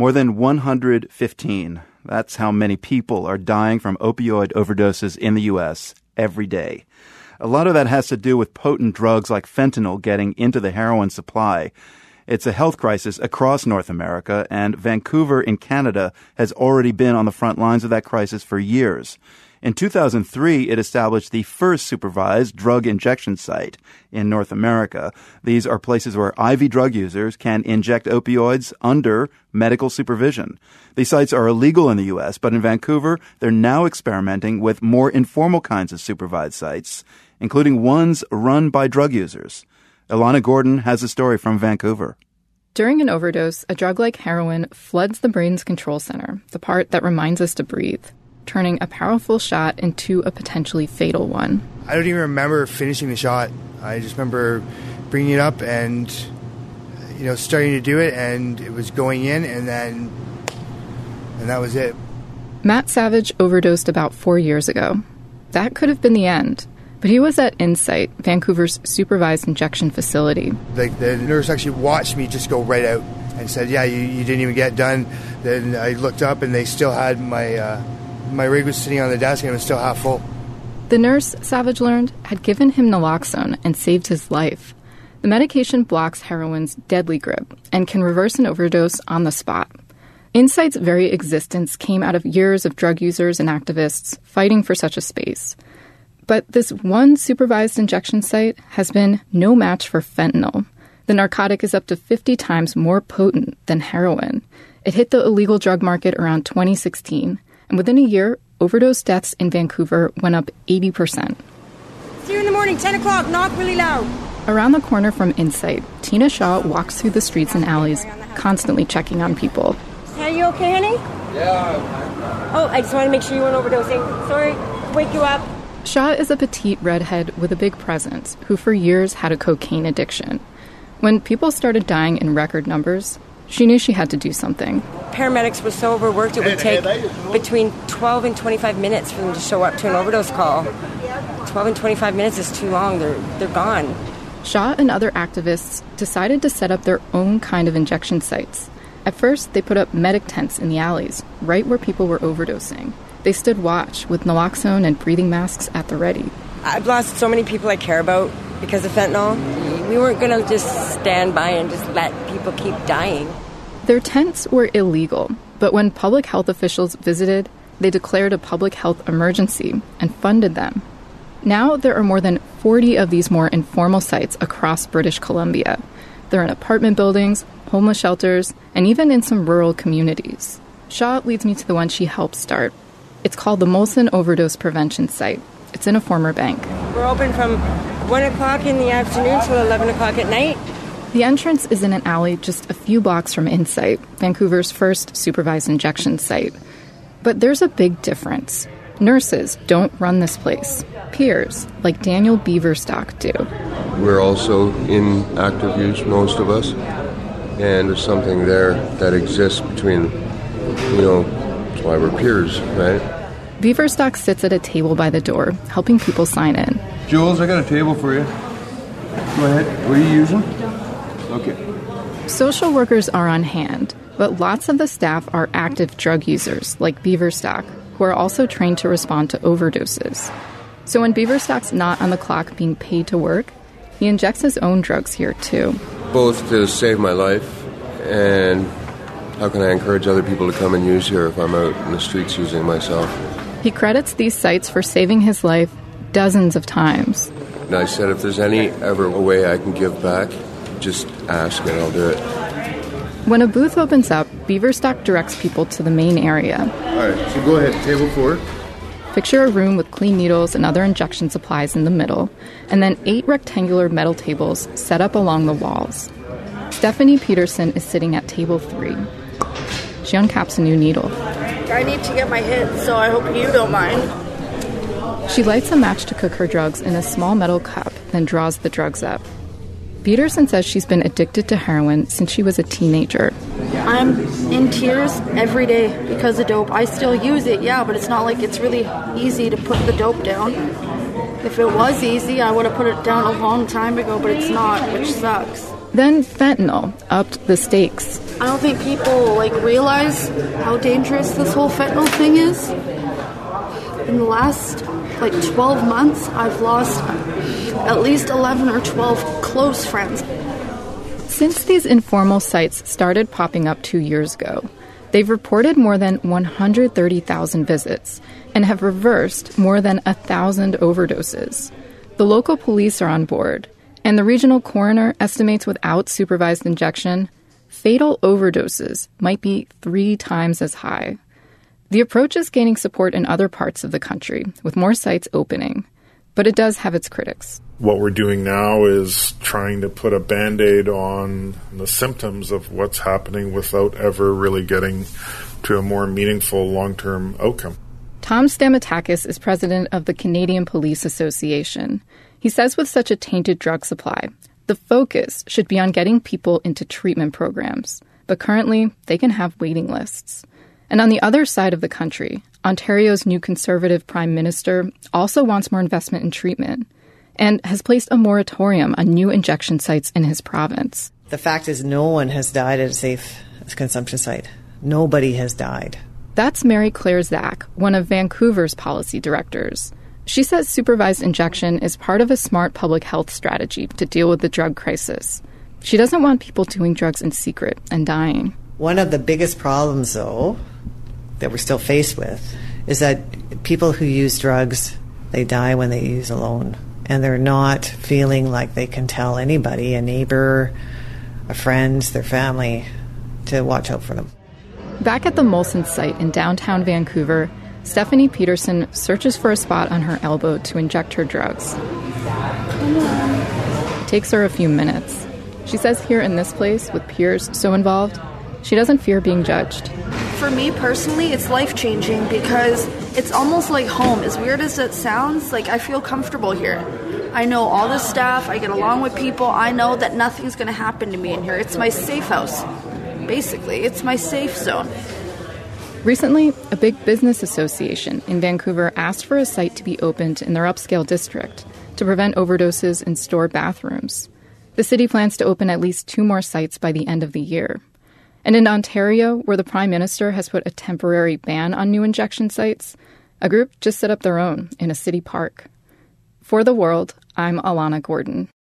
More than 115. That's how many people are dying from opioid overdoses in the U.S. every day. A lot of that has to do with potent drugs like fentanyl getting into the heroin supply. It's a health crisis across North America, and Vancouver in Canada has already been on the front lines of that crisis for years. In 2003, it established the first supervised drug injection site in North America. These are places where IV drug users can inject opioids under medical supervision. These sites are illegal in the U.S., but in Vancouver, they're now experimenting with more informal kinds of supervised sites, including ones run by drug users. Ilana Gordon has a story from Vancouver. During an overdose, a drug like heroin floods the brain's control center, the part that reminds us to breathe, turning a powerful shot into a potentially fatal one. I don't even remember finishing the shot. I just remember bringing it up and, starting to do it, and it was going in, and that was it. Matt Savage overdosed about 4 years ago. That could have been the end. But he was at Insight, Vancouver's supervised injection facility. The nurse actually watched me just go right out and said, yeah, you didn't even get done. Then I looked up and they still had my rig was sitting on the desk and it was still half full. The nurse, Savage learned, had given him naloxone and saved his life. The medication blocks heroin's deadly grip and can reverse an overdose on the spot. Insight's very existence came out of years of drug users and activists fighting for such a space. But this one supervised injection site has been no match for fentanyl. The narcotic is up to 50 times more potent than heroin. It hit the illegal drug market around 2016, and within a year, overdose deaths in Vancouver went up 80%. See you in the morning, 10 o'clock, knock really loud. Around the corner from Insight, Tina Shaw walks through the streets and alleys, constantly checking on people. Are you okay, honey? Yeah. Oh, I just want to make sure you weren't overdosing. Sorry, wake you up. Shaw is a petite redhead with a big presence who for years had a cocaine addiction. When people started dying in record numbers, she knew she had to do something. Paramedics were so overworked it would take between 12 and 25 minutes for them to show up to an overdose call. 12 and 25 minutes is too long. They're gone. Shaw and other activists decided to set up their own kind of injection sites. At first, they put up medic tents in the alleys, right where people were overdosing. They stood watch with naloxone and breathing masks at the ready. I've lost so many people I care about because of fentanyl. We weren't going to just stand by and just let people keep dying. Their tents were illegal, but when public health officials visited, they declared a public health emergency and funded them. Now there are more than 40 of these more informal sites across British Columbia. They're in apartment buildings, homeless shelters, and even in some rural communities. Shaw leads me to the one she helped start. It's called the Molson Overdose Prevention Site. It's in a former bank. We're open from 1 o'clock in the afternoon till 11 o'clock at night. The entrance is in an alley just a few blocks from Insight, Vancouver's first supervised injection site. But there's a big difference. Nurses don't run this place. Peers, like Daniel Beaverstock, do. We're also in active use, most of us. And there's something there that exists between, that's why we're peers, right? Beaverstock sits at a table by the door, helping people sign in. Jules, I got a table for you. Go ahead. What are you using? Okay. Social workers are on hand, but lots of the staff are active drug users, like Beaverstock, who are also trained to respond to overdoses. So when Beaverstock's not on the clock being paid to work, he injects his own drugs here, too. Both to save my life, and how can I encourage other people to come and use here if I'm out in the streets using myself? He credits these sites for saving his life dozens of times. And I said, if there's any ever a way I can give back, just ask and I'll do it. When a booth opens up, Beaverstock directs people to the main area. All right, so go ahead, table 4. Picture a room with clean needles and other injection supplies in the middle, and then 8 rectangular metal tables set up along the walls. Stephanie Peterson is sitting at table 3. She uncaps a new needle. I need to get my hit, so I hope you don't mind. She lights a match to cook her drugs in a small metal cup, then draws the drugs up. Peterson says she's been addicted to heroin since she was a teenager. I'm in tears every day because of dope. I still use it, yeah, but it's not like it's really easy to put the dope down. If it was easy, I would have put it down a long time ago, but it's not, which sucks. Then fentanyl upped the stakes. I don't think people realize how dangerous this whole fentanyl thing is. In the last 12 months, I've lost at least 11 or 12 close friends. Since these informal sites started popping up 2 years ago, they've reported more than 130,000 visits and have reversed more than 1,000 overdoses. The local police are on board, and the regional coroner estimates without supervised injection, fatal overdoses might be 3 times as high. The approach is gaining support in other parts of the country, with more sites opening, but it does have its critics. What we're doing now is trying to put a Band-Aid on the symptoms of what's happening without ever really getting to a more meaningful long-term outcome. Tom Stamatakis is president of the Canadian Police Association. He says with such a tainted drug supply, the focus should be on getting people into treatment programs, but currently they can have waiting lists. And on the other side of the country, Ontario's new Conservative Prime Minister also wants more investment in treatment and has placed a moratorium on new injection sites in his province. The fact is no one has died at a safe consumption site. Nobody has died. That's Mary Claire Zach, one of Vancouver's policy directors. She says supervised injection is part of a smart public health strategy to deal with the drug crisis. She doesn't want people doing drugs in secret and dying. One of the biggest problems, though, that we're still faced with is that people who use drugs, they die when they use alone. And they're not feeling like they can tell anybody, a neighbor, a friend, their family, to watch out for them. Back at the Molson site in downtown Vancouver, Stephanie Peterson searches for a spot on her elbow to inject her drugs. It takes her a few minutes. She says here in this place, with peers so involved, she doesn't fear being judged. For me personally, it's life-changing because it's almost like home. As weird as it sounds, I feel comfortable here. I know all the staff, I get along with people, I know that nothing's going to happen to me in here. It's my safe house. Basically, it's my safe zone. Recently, a big business association in Vancouver asked for a site to be opened in their upscale district to prevent overdoses in store bathrooms. The city plans to open at least 2 more sites by the end of the year. And in Ontario, where the Prime Minister has put a temporary ban on new injection sites, a group just set up their own in a city park. For The World, I'm Alana Gordon.